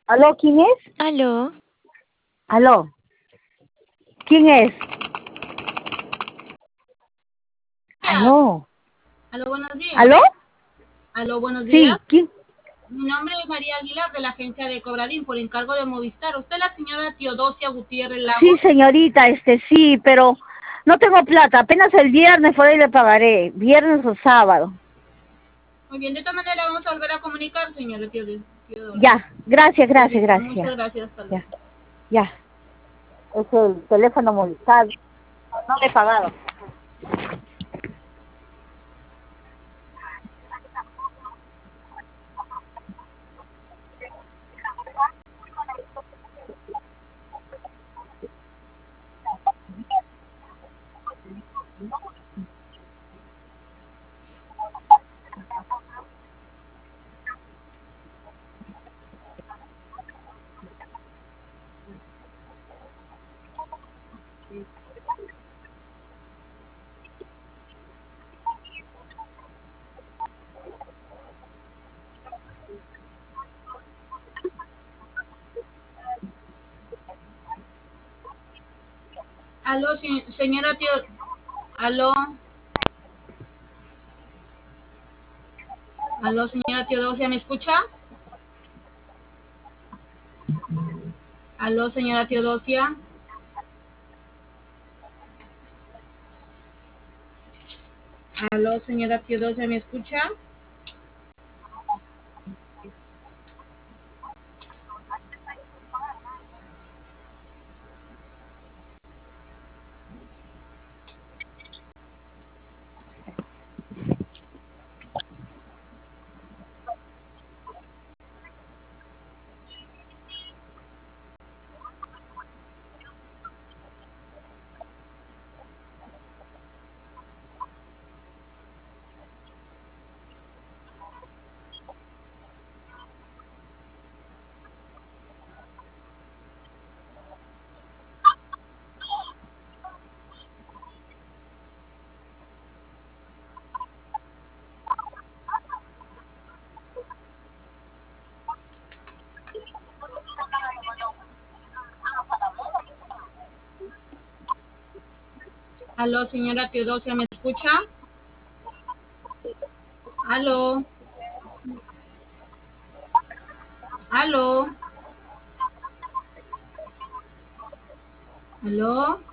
¿Aló, quién es? Aló. ¿Aló? ¿Quién es? días. ¿Aló? Aló, buenos días. ¿Aló? Aló, buenos días. Sí, ¿quién? Mi nombre es María Aguilar de la agencia de Cobradín por encargo de Movistar. ¿Usted es la señora Teodosia Gutiérrez Sí, Lagos? señorita, sí, pero no tengo plata. Apenas el viernes por ahí le pagaré. Viernes o sábado. Muy bien, de esta manera vamos a volver a comunicar, señora Teodosia. Ya, gracias, Su gracias, servicio. gracias. Muchas gracias, hasta luego. Ya, ya. Es el teléfono Movistar. No le he pagado. Aló, señora Aló, aló, señora Teodosia, ¿me escucha? Aló, señora Teodosia. Aló, señora Teodosia, ¿me escucha? Aló, señora Teodosia, ¿me escucha? Aló, aló, aló.